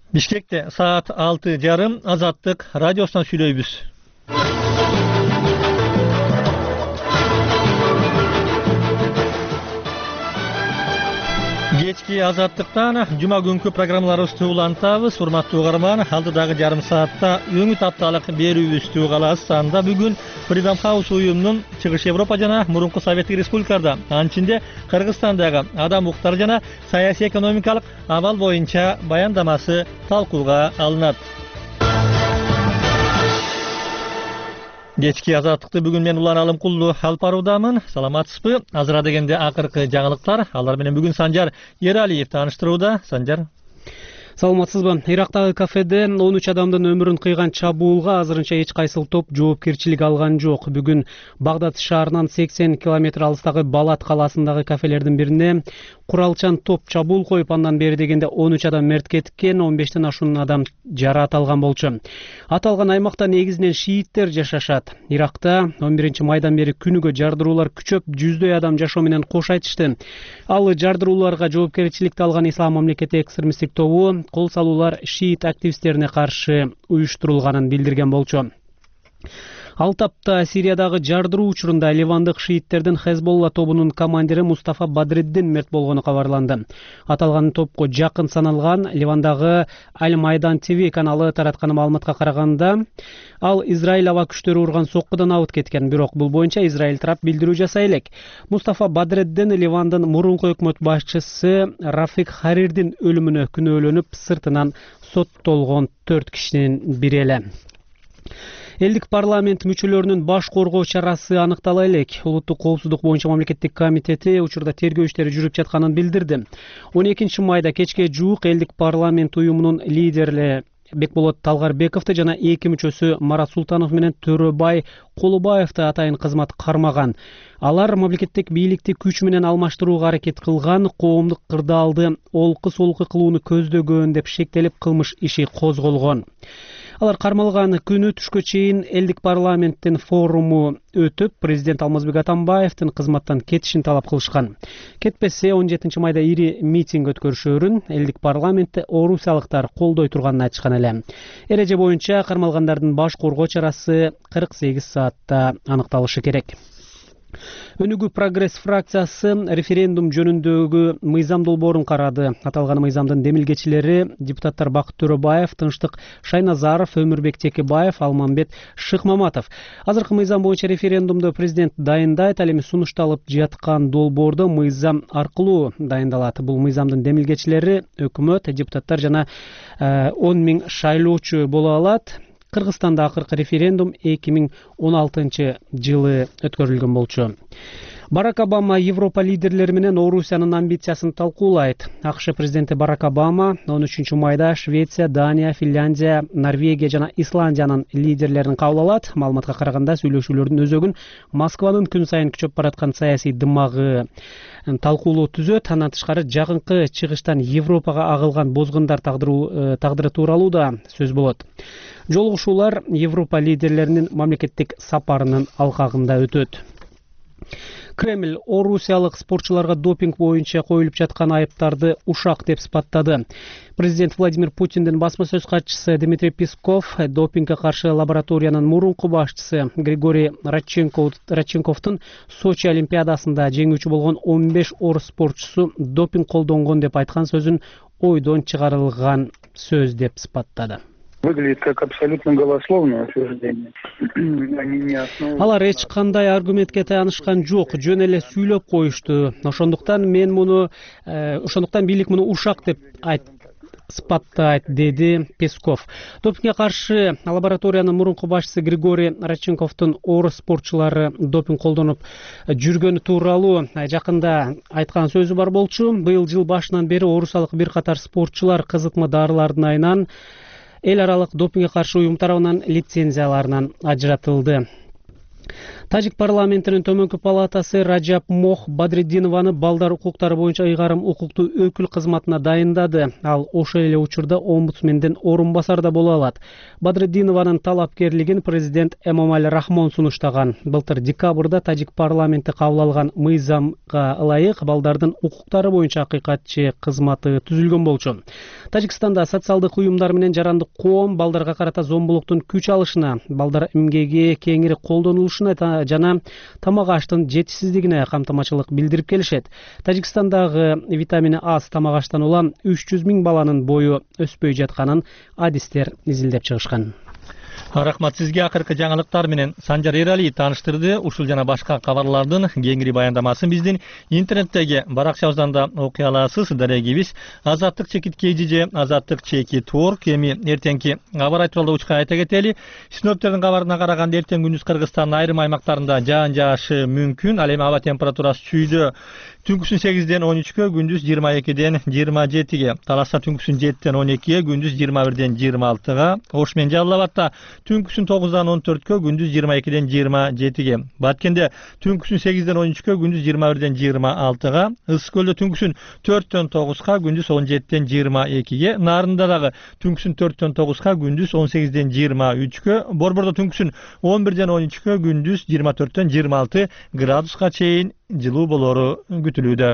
Бишкекте саат 6:30 Азаттык радиосунан сүйлөйбүз. Кечки Азаттыктан жума күнкү программаларыбызды улантабыз. Урматтуу угарман, алдыдагы жарым саатта өңү тапталык берүүбүздү угаласыз. Анда бүгүн Freedom House уюмунун Чыгыш Европа жана мурунку Советтик Республикаларда, анын ичинде Кыргызстандагы адам укуктары жана саясий экономикалык абал боюнча баяндамасы талкууга алынат. Кечки Азаттыкты бүгүн мен Улан Алымкулду алып баруудамын. Саламатсызбы? Азыра дегенде акыркы жаңылыктар. Алар менен бүгүн Санжар Ералиев тааныштырууда. Санжар. Саламатсызбы? Ирактагы кафеде 13 адамдын өмүрүн кыйган чабуулга азырынча эч кайсыл топ жоопкерчилик алган жок. Бүгүн Багдад шаарынан 80 километр алыстагы Балат калаасындагы кафелердин бирине куралчан топ чабуул коюп, андан бери дегенде 13 адам мерт кеткен, 15тен ашуун адам жараат алган болчу. Аталган аймакта негизинен шииттер жашашат. Иракта 11 майдан бери күнүгө жардыруулар күчөп, жүздөй адам жашоо менен кош айтышты. Ал жардырууларга жоопкерчиликти алган Ислам мамлекети экстремисттик тобу кол салуулар шиит активисттерине каршы уюштурулганын билдирген болчу. Ал тапта Сириядагы жардыруу учурунда ливандык шииттердин Хезболла тобунун командири Мустафа Бадреддин мерт болгону кабарланды. Аталган топко жакын саналган Ливандагы Аль-Майдан ТВ каналы тараткан маалыматка караганда, ал Израиль аба күчтөрү урган соккудан абыт кеткен. Бирок бул боюнча Израиль тарап билдирүү жасай элек. Мустафа Бадреддин Ливандын мурунку өкмөт башчысы Рафик Харирдин өлүмүнө күнөөлөнүп, сыртынан соттолгон 4 кишинин бири эле. Элдик парламент мүчөлөрүнүн баш коргоо чарасы аныктала элек. Улуттук коопсуздук боюнча мамлекеттик комитети учурда тергөө иштери жүрүп жатканын билдирди. 12 майда кечке жуук элдик парламент уюмунун лидери Бекболот Талгарбековду жана 2 мүчөсү Марат Султанов менен Төрөбай Колубаевди атайын кызмат кармаган. Алар мамлекеттик бийликти күч менен алмаштырууга аракет кылган, коомдук кырдаалды олку-солку кылууну көздөгөн деп шектелип, кылмыш иши козголгон. Алар кармалган күнү түшкө чейин элдик парламенттин форуму өтүп, президент Алмазбек Атамбаевдин кызматтан кетишин талап кылышкан. Кетпесе 17 майда ири митинг өткөрүшөрүн элдик парламентте орусиялыктар колдой турганын айтышкан эле. Эреже боюнча кармалгандардын баш коргоо чарасы 48 саатта аныкталышы керек. Өнүгүү прогресс фракциясы референдум жөнүндөгү мыйзам долбоорун карады. Аталган мыйзамдын демилгечилери депутаттар Бакыт Төрөбаев, Тынчтык Шайназаров, Өмүрбек Текебаев, Алмамбет Шыкмаматов. Азыркы мыйзам боюнча референдумду президент дайындайт, ал эми сунушталып жаткан долбоордо мыйзам аркылуу дайындалат. Бул мыйзамдын демилгечилери өкмөт, депутаттар жана 10 000 шайлоочу боло алат. Кыргызстанда акыркы референдум 2016 жылы өткөрүлгөн болчу. Барак Обама Европа лидерлери менен Орусиянын амбициясын талкуулайт. АКШ президенти Барак Обама 13 майда Швеция, Дания, Финляндия, Норвегия жана Исландиянын лидерлерин кабыл алат. Маалыматка караганда сүйлөшүүлөрдүн өзөгүн Москванын күн сайын күчөп бараткан саясий дымагы талкуулоо түзөт. Андан тышкары жакынкы чыгыштан Европага агылган бозгундар тагдыры тууралуу да сөз болот. Жолугушуулар Европа лидерлеринин мамлекеттик сапарынын алкагында өтөт. Кремль орусиялык спортчуларга допинг боюнча коюлуп жаткан айыптарды ушак деп сыпаттады. Президент Владимир Путиндин басма сөз катчысы Дмитрий Песков допингге каршы лабораториянын мурунку башчысы Григорий Радченковдун Сочи олимпиадасында жеңүүчү болгон 15 орус спортчусу допинг колдонгон деп айткан сөзүн ойдон чыгарылган сөз деп сыпаттады. Выглядит как абсолютно голословное утверждение. Алар эч кандай аргументке таянышкан жок, жөн эле сүйлөп коюшту. Ошондуктан бийлик муну ушак деп сыпаттайт, деди Песков. Допингге каршы лабораториянын мурунку башчысы Григорий Радченковдун орус спортчулары допинг колдонуп жүргөнү тууралуу жакында айткан сөзү бар болчу. Быйыл жыл башынан бери орусиялык бир катар спортчулар кызытма дарылардын айынан эл аралык допингге каршы уюм тарабынан лицензияларынан ажыратылды. Тажик парламентинин төмөнкү палатасы Раджаб Мох Бадреддинованы балдар укуктары боюнча ыйгарым укуктуу өкүл кызматына дайындады. Ал ошол эле учурда омбудсмендин орун басары да боло алат. Бадреддинованын талапкерлигин президент Эмомали Рахмон сунуштаган. Былтыр декабрда Тажик парламенти кабыл алган мыйзамга ылайык балдардын укуктары боюнча акыйкатчы кызматы түзүлгөн болчу. Тажикстанда социалдык уюмдар менен жарандык коом балдарга карата зомбулуктун күч алышына, балдар эмгеги кеңири колдонулушуна жана тамак аштын жетишсиздигине камтамачылык билдирип келишет. Тажикстандагы витамини А тамак аштан улам 300 000 баланын бою өспөй жатканын адистер изилдеп чыгышкан. Рахмат сизге. Акыркы жаңылыктар менен Санжар Эралиев тааныштырды. Ушул жана башка кабарлардын кеңири баяндамасын биздин интернеттеги баракчабыздан да окуй аласыз. Дарегибиз Азаттык /KG Азаттык /Торг. Эми эртеңки кабар айтууларда учка айта кетели. Синоптиктердин кабарына караганда эртең күндүз Кыргызстандын айрым аймактарында жаан жаашы мүмкүн. Ал эми аба температурасы чүйдө түнкүсүн 8ден 13кө, күндүз 22ден 27ге, Таласта түнкүсүн 7ден 12ге, күндүз 21ден 26га, Ош менен Жалал Абадта түнкүсүн 9дан 14кө, күндүз 22ден 27ге, Баткенде түнкүсүн 8ден 13кө, күндүз 21ден 26га, Ысык көлдө түнкүсүн 4дөн 9га, күндүз 17ден 22ге, Нарында дагы түнкүсүн 4дөн 9га, күндүз 18ден 23кө, Борбордо түнкүсүн 11ден 13кө, күндүз 24дөн 26 градуска чейин жылуу болору күтүлүүдө.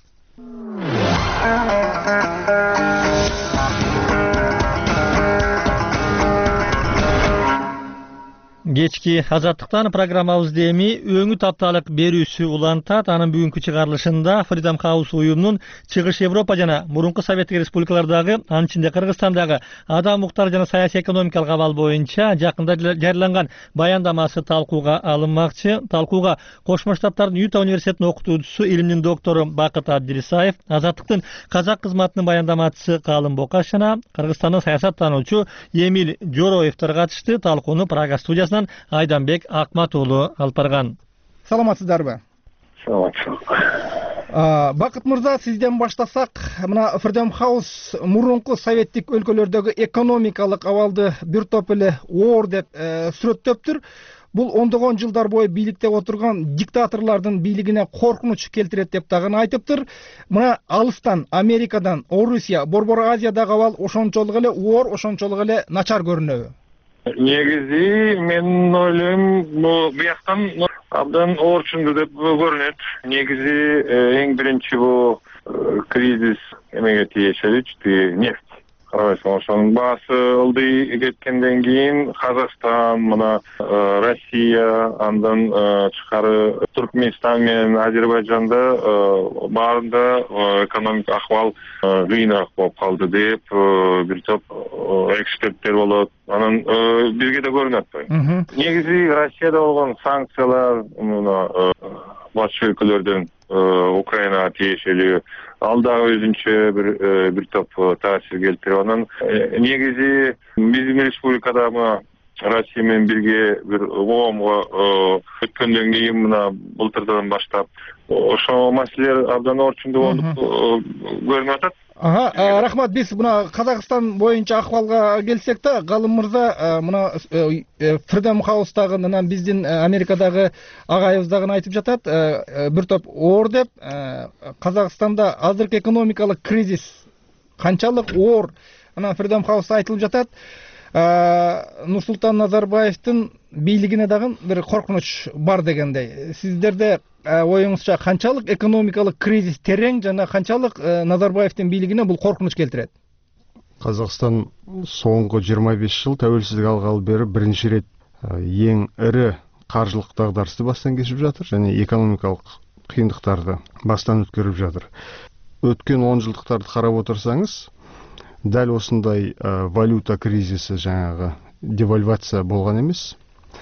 Кечки Азаттыктан программабызды эми өңү тапталык берүүсү улантат. Анын бүгүнкү чыгарылышында Freedom House уюмунун Чыгыш Европа жана мурунку Советтик Республикалардагы, анын ичинде Кыргызстандагы адам укуктары жана саясий экономикалык абал боюнча жакында жарыяланган баяндамасы талкууга алынмакчы. Талкууга Кошмо Штаттардын Юта университетинин окутуучусу, илимдин доктору Бакыт Абдирисаев, Азаттыктын казак кызматынын баяндамачысы Калым Бокаш жана Кыргызстандын саясаттануучу Эмиль Жороевдер катышты. Талкууну Прага студиясынан Айданбек Акмат уулу алып барган. Саламатсыздарбы? Саламатсыз. Бакыт мырза, сизден баштасак, мына Freedom House мурунку советтик өлкөлөрдөгү экономикалык абалды бир топ эле оор деп сүрөттөптүр. Бул ондогон жылдар бою бийликте отурган диктаторлордун бийлигине коркунуч келтирет деп дагы айтыптыр. Мына алыстан, Америкадан, Орусия, Борбор Азиядагы абал ошончолук эле оор, ошончолук эле начар көрүнөбү? Негизи мен ойлойм, бияктан абдан оорчунду деп көрүнөт. Негизи эң биринчи бул кризис эмеге тиешелүү, нефть. Карабайсың, ошонун баасы ылдый кеткенден кийин Казакстан, мына Россия, андан тышкары Туркменстан менен Азербайжанда баарында экономик акыбал кыйыныраак болуп калды деп бир топ эксперттер болот. Анан бизге да көрүнүп атпайбы? Негизи Россияда болгон санкциялар, мына батыш өлкөлөрдөн Украинага тиешелүү, ал дагы өзүнчө бир топ таасир келтирип, анан негизи биздин республикада мына Россия менен бирге бир коомго өткөндөн кийин мына былтырдан баштап ошол маселелер абдан орчунду болуп көрүнүп атат. Рахмат. Биз мына Казакстан боюнча акыбалга келсек да, Калым мырза, мына Freedom House'тагы анан биздин Америкадагы агайыбыз дагы айтып жатат, бир топ оор деп. Казакстанда азыркы экономикалык кризис канчалык оор, анан Freedom House'та айтылып жатат. Нурсултан Назарбаевдин бийлигине дагы бир коркунуч бар дегендей. Сиздерде оюңузча канчалык экономикалык кризис терең жана канчалык Назарбаевдин бийлигине бул коркунуч келтирет? Казакстан соңку 25 жыл тәуелсиздик алгалы бери биринчи ирет эң ири каржылык дагдарысты баштан кечирип жатыр және экономикалык кыйындыктарды баштан өткөрүп жатыр. Өткөн 10 жылдыктарды карап отурсаңыз, дәл осындай валюта кризиси, жаңағы девальвация болгон эмес.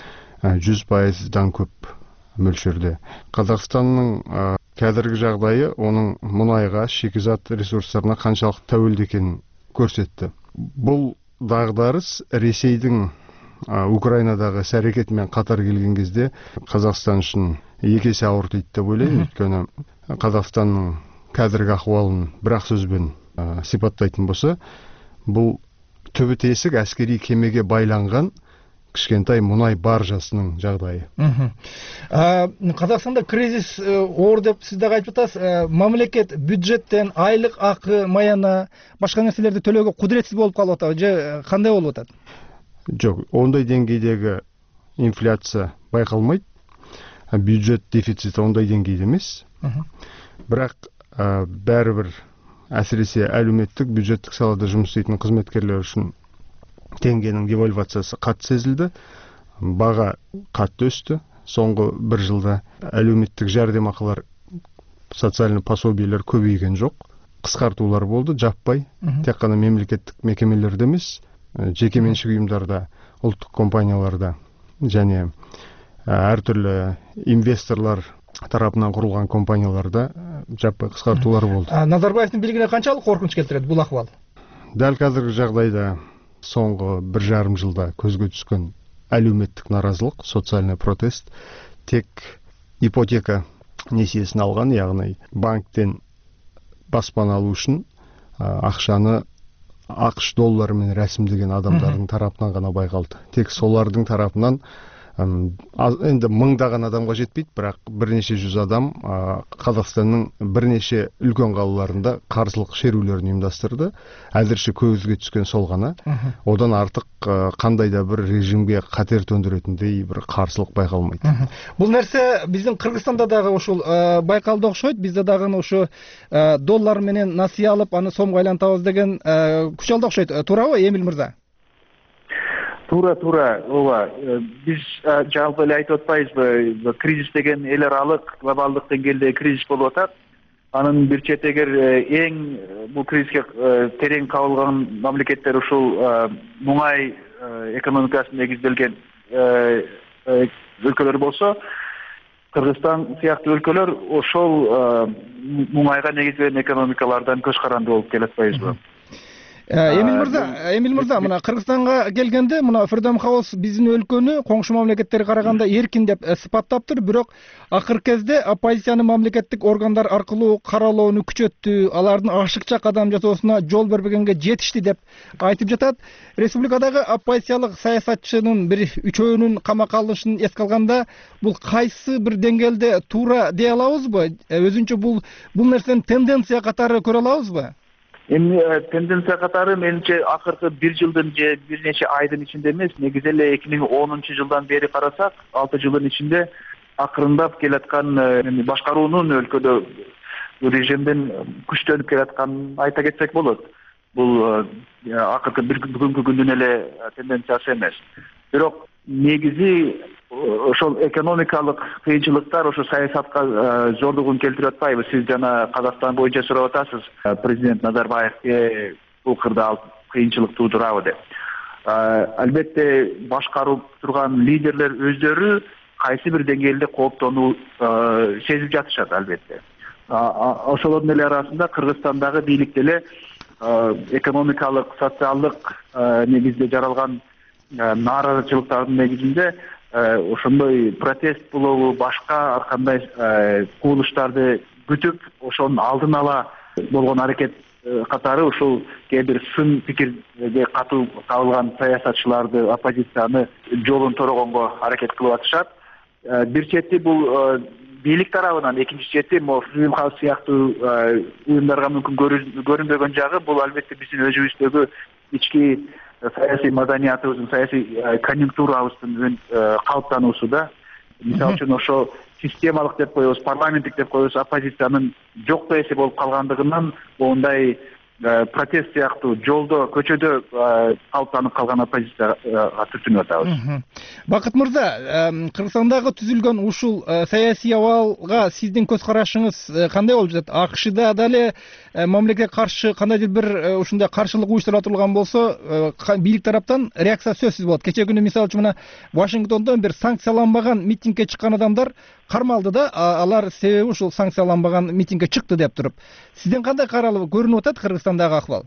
100%дан көп мөлшөрдө. Казакстандын қазіргі жагдайы оның мунайга, шикизат ресурстарына канчалык тәуелді экенин көрсөттү. Бул дагдарыс Ресейдин Украинадагы әрекеті мен қатар келген кезде Қазақстан үшін екі есе ауыр тиді деп ойлаймын. Өйткені Қазақстанның қазіргі ахуалын бір-ақ сөзбен сипаттайтын болса, бұл түбі тесік әскери кемеге байланған кичкентай мунай баржасынын жагдайы. Казакстанда кризис оор деп сиз дагы айтып атасыз. Мамлекет бюджеттен айлык акы, маяна, башка нерселерди төлөөгө кудуретсиз болуп калып атабы же кандай болуп атат? Жок, ондай деңгейдеги инфляция байкалмайт. Бюджет дефицити ондай деңгейде эмес. Бирок баары бир әсіресе әлеуметтік бюджеттік салада жұмыс істейтін қызметкерлер үшін теңгенің девальвациясы қатты сезілді. Баға қатты өсті. Соңғы бір жылда әлеуметтік жәрдемақылар, социальный пособиелер көбейген жоқ. Қысқартулар болды, жаппай. Тек қана мемлекеттік мекемелерде емес, жеке меншік ұйымдарда, ұлттық компанияларда және әртүрлі инвесторлар тарапынан құрылған компанияларда жаппай қысқартулар болды. Назарбаевтың билигине канчалык коркунуч келтирет бул акыбал? Дәл қазіргі жағдайда соңғы 1,5 жылда көзге түскен әлеуметтік наразылық, социальный протест тек ипотека несиесін алған, яғни банктен баспана алу үшін ақшаны ақш долларымен рәсімдеген адамдардың тарапынан ғана байқалды. Тек солардың тарапынан енді мыңдаған адамға жетпейді, бірақ бірнеше жүз адам Қазақстанның бірнеше үлкен қалаларында қарсылық шерулерін ұйымдастырды. Әзірше көзге түскен сол ғана. Одан артық қандай да бір режимге қатер төндіретіндей бір қарсылық байқалмайды. Бұл нәрсе біздің Қырғызстанда дағы ошол байқалды окшойт. Бизде дагы ошо доллар менен насыя алып, аны сомго айлантабыз деген күч алды окшойт. Туурабы, Эмил мырза? Тура, ооба. Биз жалпы эле айтып атпайбызбы, кризис деген эл аралык глобалдык деңгээлде кризис болуп атат. Анын бир четегер эң бул кризиске терең кабылган мамлекеттер ушул муңай экономикасына негизделген өлкөлөр болсо, Кыргызстан сыяктуу өлкөлөр ошол муңайга негизделген экономикалардан көз каранды болуп келатпайбызбы? Эмил мырза, мына Кыргызстанга келгенде, мына Freedom House биздин өлкөнү коңшу мамлекеттерге караганда эркин деп сыпаттаптыр, бирок акыр кезде оппозицияны мамлекеттик органдар аркылуу каралоону күчөттү, алардын ашыкча кадам жасоосуна жол бербегенге жетишти деп айтып жатат. Республикадагы оппозициялык саясатчынын бир үчөөнүн камакка алынышын эске алганда, бул кайсы бир деңгээлде туура дей алабызбы? Өзүнчө бул нерсени тенденция катары көрө алабызбы? Эми тенденция катары менимче акыркы бир жылдын же бир нече айдын ичинде эмес, негизи эле 2010 жылдан бери карасак, 6 жылдын ичинде акырындап келаткан башкаруунун өлкөдө режимдин күчтөнүп келатканын айта кетсек болот. Бул акыркы бүгүнкү күндүн эле тенденциясы эмес. Бирок негизи ошол экономикалык кыйынчылыктар ошо саясатка зордугун келтирип атпайбы? Сиз жана Казакстан боюнча сурап атасыз, президент Назарбаевге бул кырдаал кыйынчылык туудурабы деп. Албетте башкарып турган лидерлер өздөрү кайсы бир деңгээлде кооптонуу сезип жатышат албетте. Ошолордун эле арасында Кыргызстандагы бийлик деле экономикалык, социалдык негизде жаралган нааразычылыктардын негизинде ошондой протест болобу, башка ар кандай кубулуштарды күтүп, ошонун алдын ала болгон аракет катары ушул кээ бир сын пикирге катуу кабылган саясатчыларды, оппозицияны жолун торогонго аракет кылып атышат. Бир чети бул бийлик тарабынан, экинчи чети Freedom House сыяктуу уюмдарга мүмкүн көрүнбөгөн жагы бул албетте биздин өзүбүздөгү ички саясий маданиятыбыздын, саясий конъюнктурабыздын калыптануусу да. Мисалы үчүн ошо системалык деп коебуз, парламенттик деп коебуз, оппозициянын жокто эсе болуп калгандыгынан мондай протест сыяктуу жолдо, көчөдө калыптанып калган оппозицияга түртүнүп атабыз. Бакыт мырза, Кыргызстандагы түзүлгөн ушул саясий абалга сиздин көз карашыңыз кандай болуп жатат? АКШда дали мамлекетке каршы кандайдыр бир ушундай каршылык уюштурулган болсо, бийлик тараптан реакция сөзсүз болот. Кече күнү мисалы үчүн мына Вашингтондон бир санкцияланбаган митингге чыккан адамдар кармалды да, алар себеби ушул санкцияланбаган митингге чыкты деп туруп. Сизден кандай каралып көрүнүп атат Кыргызстандагы акыбал?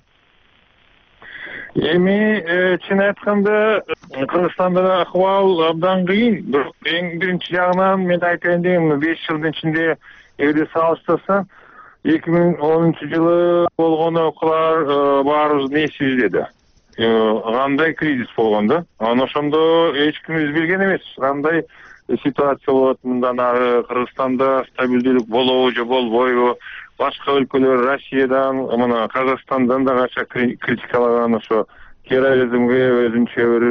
Эми чын айтканда Кыргызстандагы акыбал абдан кыйын. Бирок эң биринчи жагынан мен айтайын дегем, 5 жылдын ичинде эгерде салыштырсаң, 2010 жылы болгон окуялар баарыбызды эсибизде. кандай кризис болгон да. Анан ошондо эч кимибиз билген эмес кандай ситуация болот, мындан ары Кыргызстанда стабилдүүлүк болобу же болбойбу. Башка өлкөлөр Россиядан, мына Казакстандан да канча критикалаган ошо терроризмге өзүнчө бир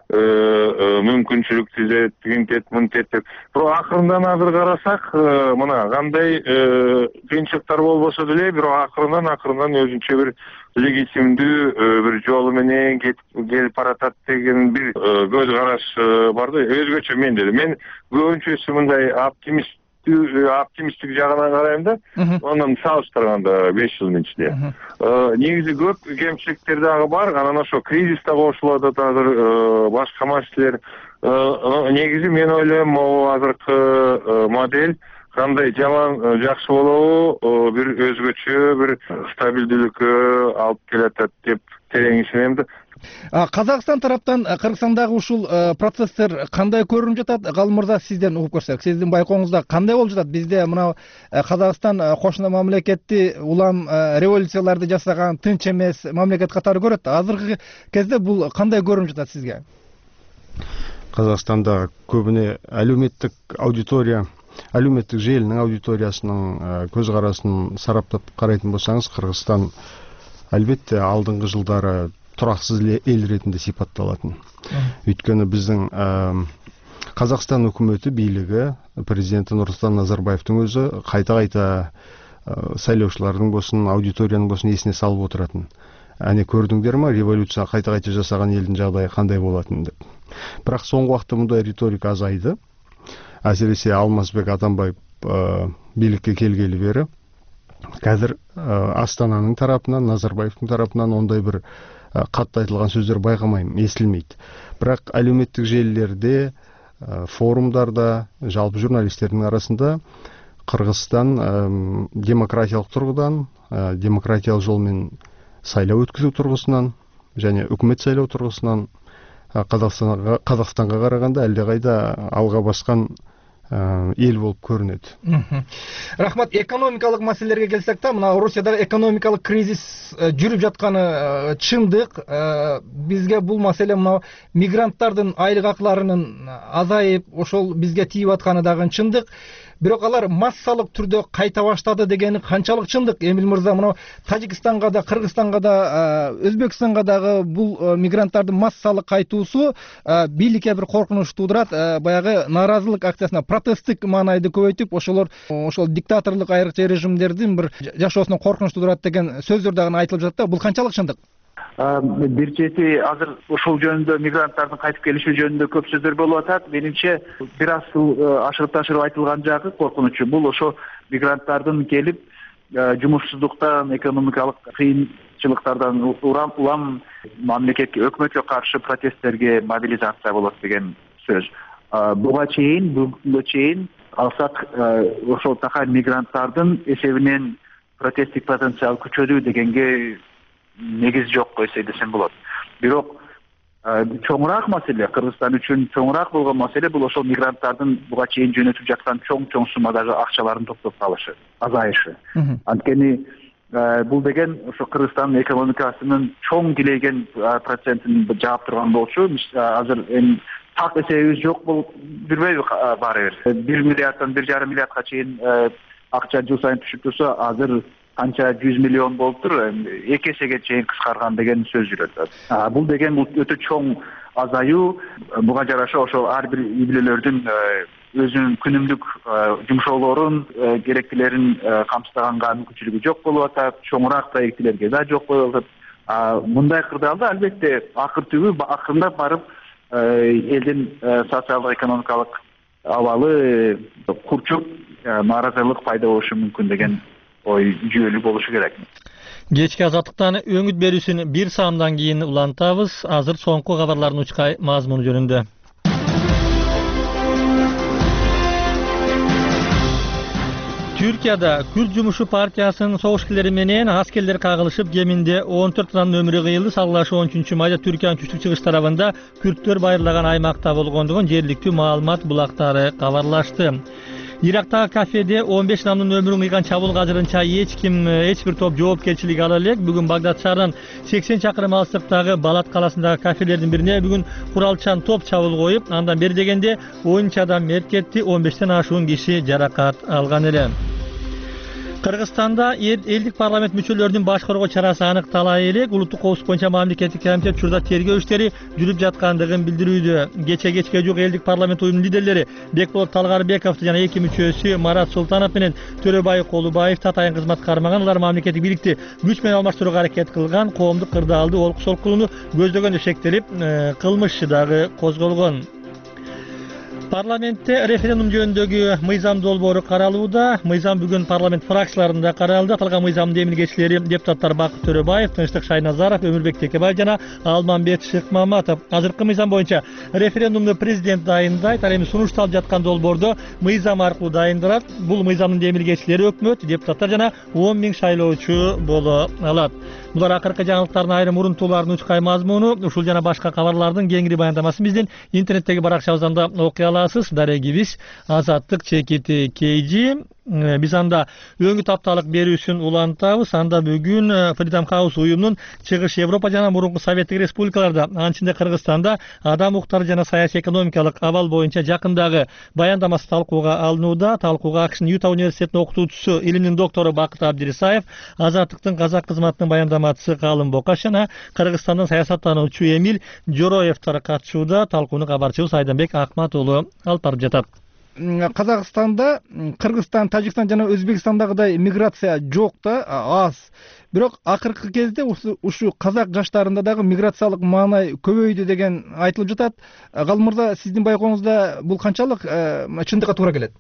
мүмкүнчүлүк түзөт, тигинтет, мынтет деп. Бирок акырындан азыр карасак, мына кандай кыйынчылыктар болбосо деле, бирок акырындан өзүнчө бир легитимдүү бир жолу менен келип баратат деген бир көз караш бар да. Өзгөчө мен көбүнчөсү мындай оптимисттик жагынан карайм да. Андан салыштырганда 5 жылдын ичинде. Негизи көп кемчиликтер дагы бар. Анан ошо кризис да кошулуп атат азыр, башка маселелер. Негизи мен ойлойм, могу азыркы модель кандай жаман жакшы болобу, бир өзгөчө бир стабилдүүлүккө алып келатат деп терең ишенем да. Казакстан тараптан Кыргызстандагы ушул процесстер кандай көрүнүп жатат? Галым мырза, сизден угуп көрсөк, сиздин байкооңузда кандай болуп жатат? Бизде мына Казакстан кошуна мамлекетти улам революцияларды жасаган тынч эмес мамлекет катары көрөт. Азыркы кезде бул кандай көрүнүп жатат сизге? Казакстанда көбүнө әлеуметтик желинин аудиториясынын көз карасын сараптап карайтын болсаңыз, Кыргызстан албетте алдыңкы жылдары тураксыз эл ретинде сипатталатын. Өйткөнү биздин Казакстан өкмөтү, бийлиги, президенти Нурсултан Назарбаевдин өзү кайта сайлоочулардын болсун, аудиториянын болсун эсине салып отуратын. Аны көрдүңдөрмү, революция кайта жасаган элдин жагдайы кандай болатынын деп. Бирок соңку убакта мындай риторика азайды. Әсіресе Алмазбек Атамбаев бийликке келгели бери қазір Астананың тарапынан, Назарбаевтың тарапынан ондай бір қатты айтылған сөздер байқамаймын, естілмейді. Бірақ әлеуметтік желілерде, форумдарда, жалпы журналистердің арасында Қырғызстан демократиялық тұрғыдан, демократиялық жолмен сайлау өткізу тұрғысынан және үкімет сайлау тұрғысынан Қазақстанға қарағанда әлдеқайда алға басқан ел болып көрінеді. Рахмат. Экономикалық маселелерге келсек та, мына Русиядағы экономикалық кризис жүріп жатқаны чындык. Бизге бул маселе мына мигранттардын айлык акыларынын азайып, ошол бизге тийип атканы дагы чындык. Бирок алар массалык түрдө кайта баштады дегени канчалык чындык? Эмил мырза, мына Тажикстанга да, Кыргызстанга да, Өзбекстанга дагы бул мигранттардын массалык кайтуусу бийликке бир коркунуч туудурат. Баягы нааразылык акциясына протесттик маанайды көбөйтүп, ошол диктаторлук айрыкча режимдердин бир жашоосуна коркунуч туудурат деген сөздөр дагы айтылып жатат да. Бул канчалык чындык? Бир чети азыр ушул жөнүндө мигранттардын кайтып келиши жөнүндө көп сөздөр болуп атат. Менимче бир аз ашырып ташырып айтылган жагы коркунучу бул ошо мигранттардын келип жумушсуздуктан, экономикалык кыйынчылыктардан улам мамлекетке, өкмөткө каршы протесттерге мобилизация болот деген сөз. Буга чейин алсак ошол такай мигранттардын эсебинен протесттик потенциал күчөдү дегенге негиз жок койсой десем болот. Бирок чоңураак маселе, Кыргызстан үчүн чоңураак болгон маселе бул ошол мигранттардын буга чейин жөнөтүп жаткан чоң суммадагы акчаларын топтоп алышы, азайышы. Анткени бул деген ошо Кыргызстандын экономикасынын чоң килейген процентин жаап турган болчу. Азыр эми так эсебибиз жок болуп жүрбөйбү баары бир. 1 миллиарддан 1,5 миллиардга чейин акча жыл сайын түшүп турса, азыр канча 100 миллион болуптур, 2 эсеге чейин кыскарган деген сөз жүрөт. Бул деген өтө чоң азаюу. Буга жараша ошол ар бир үй бүлөлөрдүн өзүнүн күнүмдүк жумшоолорун, керектилерин камсыздаганга мүмкүнчүлүгү жок болуп атат. Чоңураак проектилерге да жок болуп атат. Мындай кырдаалда албетте акырындап барып элдин социалдык экономикалык абалы курчуп, нааразылык пайда болушу мүмкүн деген ой жүйөлүү болушу керек. Кечки азаттыктан өңүт берүүсүн бир саамдан кийин улантабыз. Азыр соңку кабарлардын учкай мазмуну жөнүндө. Türkiýede Kürt Jumuşu Partiyasının soğuşkileri menen askerler kagılışıp geminde 14 adam ömrü kıyıldı. Sallaşı 13. mayda Türkiýanyň tüşlük çygyş tarabında Kürtler bayırlagan aymakta bolgondugun jerlikli maalumat bulakları kabarlaştı. Ирактагы кафеде 15 адамдын өмүрүн кыйган чабуулга азырынча эч бир топ жоопкерчилик ала элек. Бүгүн Багдад шаарынан 80 чакырым алыстыктагы Балат калаасындагы кафелердин бирине бүгүн куралчан топ чабуул коюп, андан бери дегенде 13 адам мерт кетти, 15тен ашуун киши жаракат алган эле. Кыргызстанда элдик парламент мүчөлөрүнүн баш коргоо чарасы аныктала элек. Улуттук коопсуздук боюнча мамлекеттик комитет учурда тергөө иштери жүрүп жаткандыгын билдирүүдө. Кечке жук элдик парламент уюмунун лидерлери Бекболот Талгарбеков жана эки мүчөсү Марат Султанов менен Төрөбай Колубаев татайын кызмат кармаган. Алар мамлекеттик бийликти күч менен алмаштырууга аракет кылган, коомдук кырдаалды олку солкууну көздөгөнү шектелип, кылмыш дагы козголгон. Парламентте референдум жөнүндөгү мыйзам долбоору каралууда. Мыйзам бүгүн парламент фракцияларында каралды. Аталган мыйзамдын эмилгечилери депутаттар Бакыт Төрөбаев, Тынчтык Шайназаров, Өмүрбек Текебаев жана Алмамбет Шыкмаматов. Азыркы мыйзам боюнча референдумду президент дайындайт. Ал эми сунушталып жаткан долбоорду мыйзам аркылуу дайындырат. Бул мыйзамдын эмилгечилери өкмөт, депутаттар жана 10 000 шайлоочу боло алат. Булар акыркы жаңылыктардын айрым урунтууларынын учкай мазмуну. Ушул жана башка кабарлардын кеңири баяндамасын биздин интернеттеги баракчабыздан да окуй аласыз. Дарегибиз Азаттык чекити KG. Биз анда өңү тапталык берүүсүн улантабыз. Анда бүгүн Freedom House уюмунун Чыгыш Европа жана мурунку Советтик Республикаларда, анын ичинде Кыргызстанда адам укуктары жана саясий экономикалык абал боюнча жакындагы баяндамасы талкууга алынууда. Талкууга АКШнын Юта университетинин окутуучусу, илимдин доктору Бакыт Абдирисаев, Азаттыктын казак кызматынын баяндамачысы Калым Бокаш жана Кыргызстандын саясаттануучу Эмиль Жороевтер катышууда. Талкууну кабарчыбыз Айданбек Акмат уулу алып барып жатат. Казакстанда, Кыргызстан, Тажикстан жана Өзбекстандагыдай миграция жок да, аз. Бирок акыркы кезде ушу казак жаштарында дагы миграциялык маанай көбөйдү деген айтылып жатат. Калым мырза, сиздин байкооңузда бул канчалык чындыкка туура келет?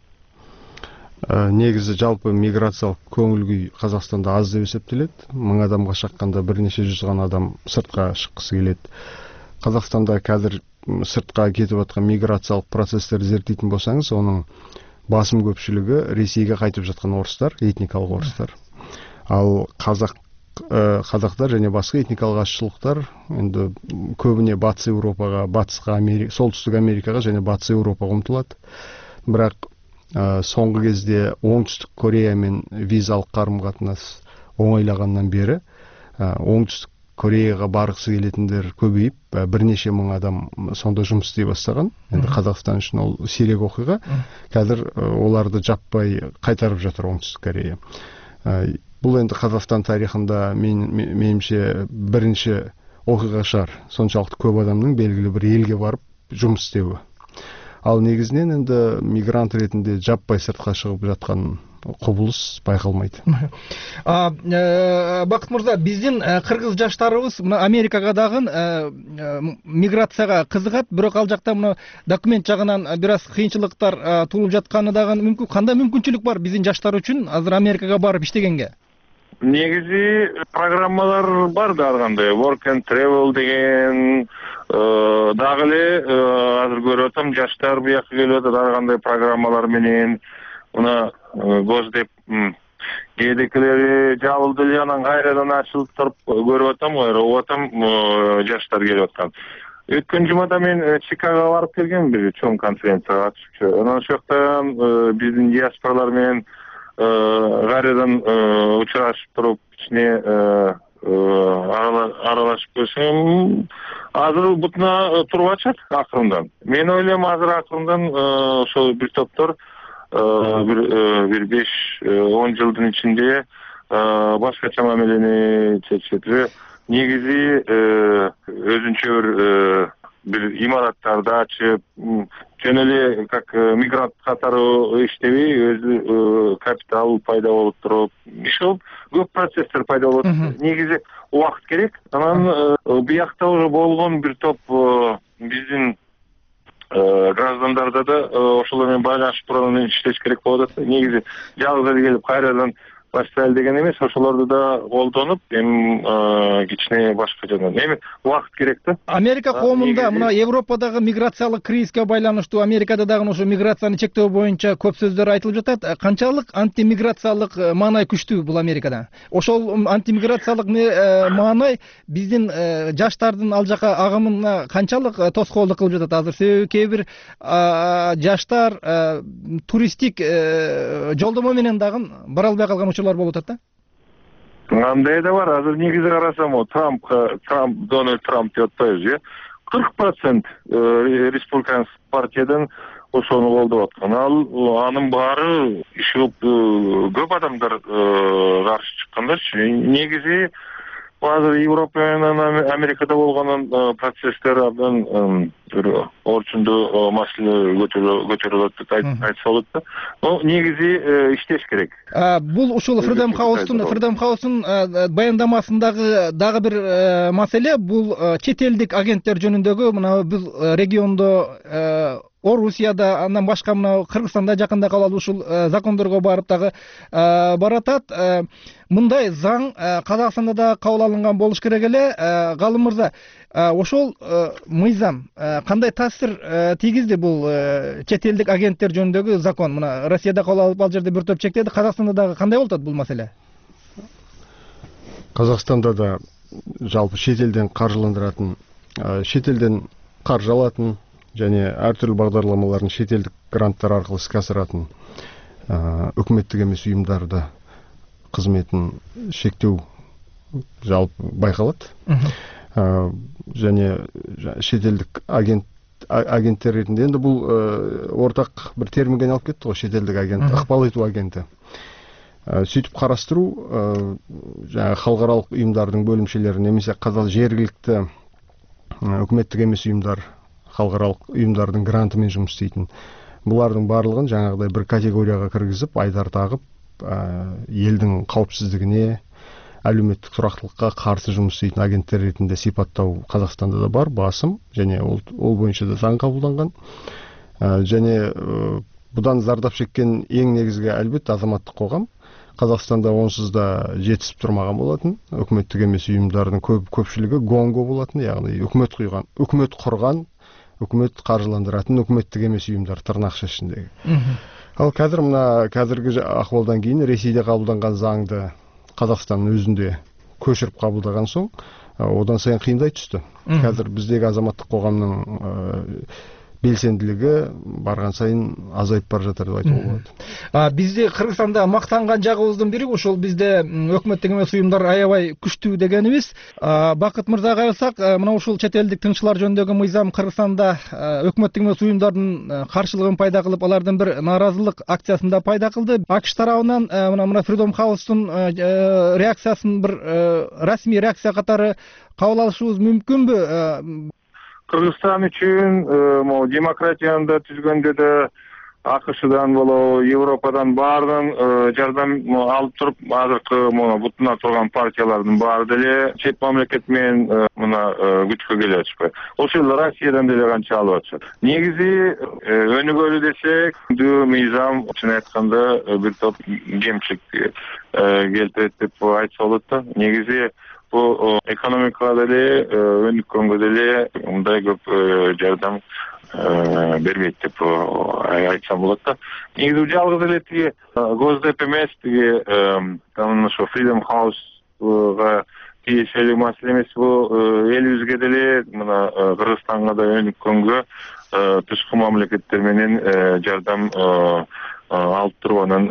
Негизи жалпы миграциялык көңүл күй Казакстанда аз деп эсептелет. 1000 адамга шакканда бир нече жүз гана адам сыртка чыккысы келет. Казакстанда азыр сыртка кетип аткан миграциялык процесстерди зерттейтин болсаңыз, анын басым көпчүлүгү Ресейге кайтып жаткан орустар, этникалык орустар. Ал казактар жана башка этникалык азчылыктар эми көбүнө Батыс Европага, Батыска, Солтүстүк Америкага жана Батыс Европага умтулат. Бирок соңку кезде Оңтүстүк Корея менен визалык карым-катнаш оңойлагандан бери Оңтүстүк Кореяга баргысы келетиндер көбөйүп, бир нече миң адам сонда жумуш істей баштаган. Эми Казакстан үчүн ол сирек окуйга. Азыр оларды жаппай кайтарып жатыр Оңтүстүк Корея. Бул энди Казакстан тарыхында менимче биринчи окуйга шаар. Сончалык көп адамдын белгилүү бир элге барып жумуш істеуү. Ал негизинен энди мигрант ретинде жаппай сыртка чыгып жаткан кубулуш байкалмайт. Бакыт мырза, биздин кыргыз жаштарыбыз Америкага дагы миграцияга кызыгат, бирок ал жакта документ жагынан бир аз кыйынчылыктар туулуп жатканы дагы мүмкүн. Кандай мүмкүнчүлүк бар биздин жаштар үчүн азыр Америкага барып иштегенге? Негизи программалар бар да, ар кандай work and travel деген дагы эле азыр көрүп атам, жаштар буяка келип атат ар кандай программалар менен. Мына Госдеп кээдекилери жабылды эле, анан кайрадан ачылып туруп көрүп атам, угуп атам, жаштар келип аткан. Өткөн жумада мен Чикагого барып келгем, бир чоң конференцияга катышчу. Анан ошол жактан биздин диаспоралар менен кайрадан учурашып туруп, ичине аралашып көрсөм, азыр бутуна туруп атышат акырындан. Мен ойлойм, азыр акырындан ошол бир топтор bir 5-10 жылдын ичинде башкача мамилени чечет. Негизи өзүнчө бир имараттарды ачып, жөн эле как мигрант катары иштебей, өзү капитал пайда болуп туруп, ошол көп процесстер пайда болот. Негизи убакыт керек. Анан биякта уже болгон бир топ биздин граждандарда да ошолор менен байланышып турган иштеш керек болот. Негизи жалгыз эле келип кайрадан башка эл деген эмес, ошолорду да колдонуп, эми кичине башка жагдан эми убакыт керек да. Америка коомунда мына Европадагы миграциялык кризиске байланыштуу Америкада дагы ошо миграцияны чектөө боюнча көп сөздөр айтылып жатат. Канчалык антимиграциялык маанай күчтүү бул Америкада? Ошол антимиграциялык маанай биздин жаштардын ал жака агымына канчалык тоскоолдук кылып жатат азыр? Себеби кээ бир жаштар туристтик жолдомо менен дагы бара албай калган учурлар болуп атат да. Андай да бар. Азыр негизи карасам, Дональд Трамп деп атпайбыз, 40% республиканский партиядан ошону колдоп аткан. Анын баары иши көп адамдар каршы чыккандарчы. Негизи азыр Европа менен Америкада болгон процесстер абдан орчундуу маселе көтөрүлөт деп айтса болот да. Негизи иштеш керек. Бул ушул Freedom House'ун баяндамасындагы дагы бир маселе бул чет элдик агенттер жөнүндөгү мына бул региондо Орусияда, андан башка мына Кыргызстанда жакында кабыл ушул закондорго барып дагы баратат. Мындай заң Казакстанда да кабыл алынган болуш керек эле. Галым мырза, ошол мыйзам кандай таасир тийгизди бул чет элдик агенттер жөнүндөгү закон? Мына Россияда кабыл алып ал жерде бир топ чектеди. Казакстанда дагы кандай болуп атат бул маселе? Казакстанда да жалпы чет элден каржыландыратын, чет элден каржы алатын және ар түрлүү багдарламалардын чет элдик гранттар аркылуу иске асыратын өкмөттүк эмес уюмдарда кызметін шектеу жалпы байкалат. Және шетелдик агенттер ретинде енді бұл ортақ бір терминге айналып кетті ғой, шетелдік агент, ықпал ету агенті. Сөйтіп қарастыру жаңағы халықаралық ұйымдардың бөлімшелері немесе жергілікті үкіметтік емес ұйымдар, халықаралық ұйымдардың грантымен жұмыс істейтін. Бұлардың барлығын жаңағыдай бір категорияға кіргізіп, айдар тағып, елдің қауіпсіздігіне, әлеуметтік тұрақтылыққа қарсы жұмыс істейтін агенттер ретінде сипаттау Қазақстанда да бар, басым, және ол бойынша да заң қабылданған. Және бұдан зардап шеккен ең негізгі әлбетте азаматтық қоғам. Қазақстанда онсыз да жетісіп тұрмаған болатын. Үкіметтік емес ұйымдардың көпшілігі гонго болатын, яғни үкімет құрған, үкімет қаржыландыратын үкіметтік емес ұйымдар тырнақша ішіндегі. Ал қазіргі ахуалдан кейін Ресейде қабылданған заңды Қазақстанның өзінде көшіріп қабылдаған соң, одан сайын қиындай түсті. Қазір біздегі азаматтық қоғамның белсенділігі барған сайын азайып бар жатыр деп айтуға болады. Бізде Кыргызстанда мактанган жагыбыздын бири ошол бизде өкмөттүк эмес уюмдар аябай күчтүү дегенибиз. Бакыт мырзага кайрылсак, мына ушул чет элдик тыңчылар жөнүндөгү мыйзам Кыргызстанда өкмөттүк эмес уюмдардын каршылыгын пайда кылып, алардын бир нааразылык акциясын да пайда кылды. АКШ тарабынан мына Freedom House'ун реакциясын бир расмий реакция катары кабыл алышыбыз мүмкүнбү? Кыргызстан үчүн демократияны да түзгөндө да АКШдан болобу, Европадан баардын жардам алып туруп, азыркы бутуна турган партиялардын баары деле чет мамлекет менен мына күчкө келип атышпайбы. Ошол Россиядан деле канча алып атышат. Негизи өнүгөлү десек, мыйзам чын айтканда бир топ кемчилик келтирет деп айтса болот да. Негизи bu ekonomikada деле өнүккөнгө деле мындай көп жардам бербейт деп айтсам болот да. Негизи жалгыз эле тиги Госдеп эмес, тиги ошо Freedom House'га тиешелүү маселе эмес, бул элибизге деле мына Кыргызстанга да өнүккөнгө тышкы мамлекеттер менен жардам алып туруп анан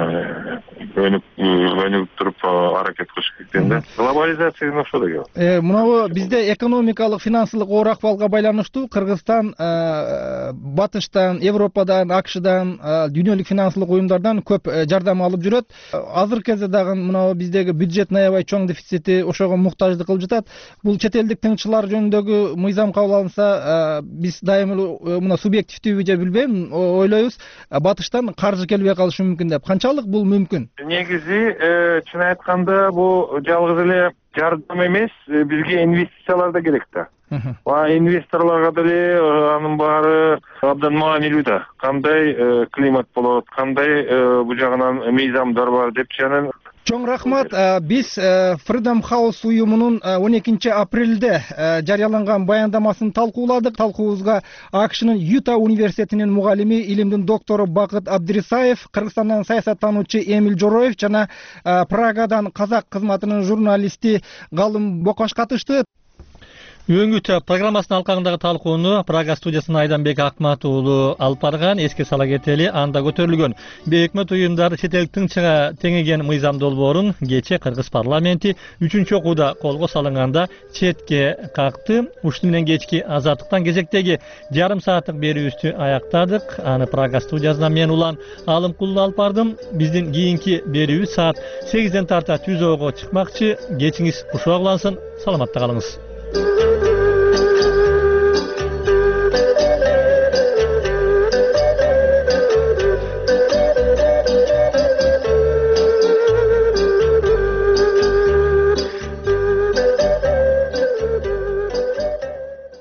өнүгүп туруп аракет кылыш керек да. Глобализация ошо да келет. Мына бизде экономикалык, финансылык оор акыбалга байланыштуу Кыргызстан батыштан, Европадан, АКШдан, дүйнөлүк финансылык уюмдардан көп жардам алып жүрөт. Азыркы кезде дагы мына биздеги бюджеттин аябай чоң дефицити ошого муктаждык кылып жатат. Бул чет элдик тыңчылар жөнүндөгү мыйзам кабыл алынса, биз дайыма мына субъективдүү же билбейм, ойлойбуз, батыштан каржы келбей калышы мүмкүн деп. Канчалык бул мүмкүн? Негизи чын айтканда бул жалгыз эле жардам эмес, бизге инвестициялар да керек да. Инвесторлорго деле анын баары абдан маанилүү да. Кандай климат болот, кандай бул жагынан мыйзамдар бар депчи, анан Чоң рахмат. Биз Freedom House уюмунун 12 апрелде жарыяланган баяндамасын талкууладык. Талкуубузга АКШнын Юта университетинин мугалими, илимдин доктору Бакыт Абдирисаев, Кыргызстандан саясаттануучу Эмил Жороев жана Прагадан казак кызматынын журналисти Галым Бокош катышты. Өңүт программасынын алкагындагы талкууну Прага студиясынан Айданбек Акмат уулу алып барган. Эске сала кетели, анда көтөрүлгөн бейөкмөт уюмдар чет элдик тынчыга теңеген мыйзам долбоорун кече Кыргыз парламенти 3-чү окууда колго салынганда четке какты. Ушуну менен кечки Азаттыктан кезектеги жарым сааттык берүүбүздү аяктадык. Аны Прага студиясынан мен Улан Алымкулов алып бардым. Биздин кийинки берүүбүз саат 8ден тарта түзөөгө чыкмакчы. Кечиңиз кушак улансын. Саламатта калыңыз.